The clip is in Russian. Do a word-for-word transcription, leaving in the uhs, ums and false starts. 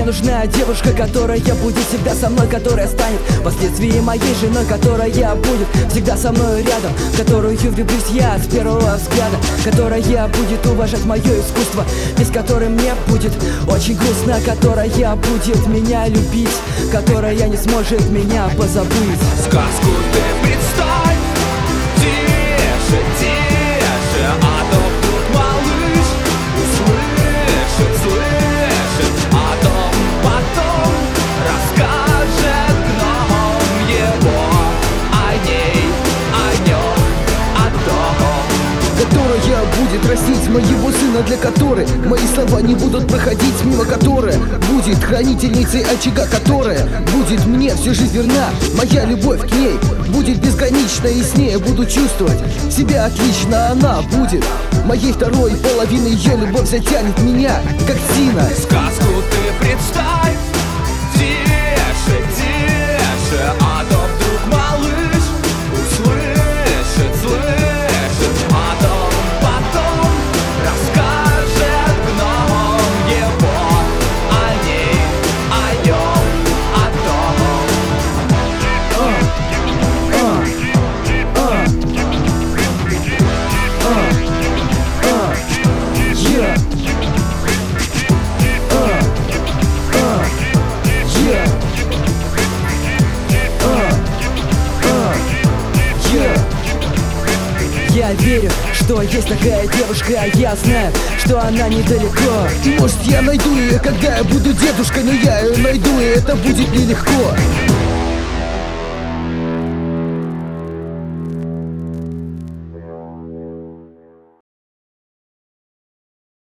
нужна девушка, которая будет всегда со мной, которая станет впоследствии моей женой, которая будет всегда со мной рядом, в которую влюблюсь я с первого взгляда, которая будет уважать мое искусство, без которой мне будет очень грустно, которая будет меня любить, которая не сможет меня позабыть. Сказку ты представь, тише, тише, а то вдруг малыш услышит, слышит, а то потом расскажет гном его о ней, о нем, о том, которая будет растить моего сына, для которой мои слова не будут проходить мимо, которая будет хранительницей очага, которая будет мне всю жизнь верна. Моя любовь к ней будет безгранична, и с ней я буду чувствовать себя отлично. Она будет моей второй половиной, ее любовь затянет меня, как тина. сказку ты представь, тише, тише, а то вдруг малыш услышит, слышит, а то потом расскажет гном его о ней, о нем, о том. Yeah. Я верю, что есть такая девушка, а я знаю, что она недалеко. И может я найду ее, когда я буду дедушкой, но я ее найду, и это будет нелегко.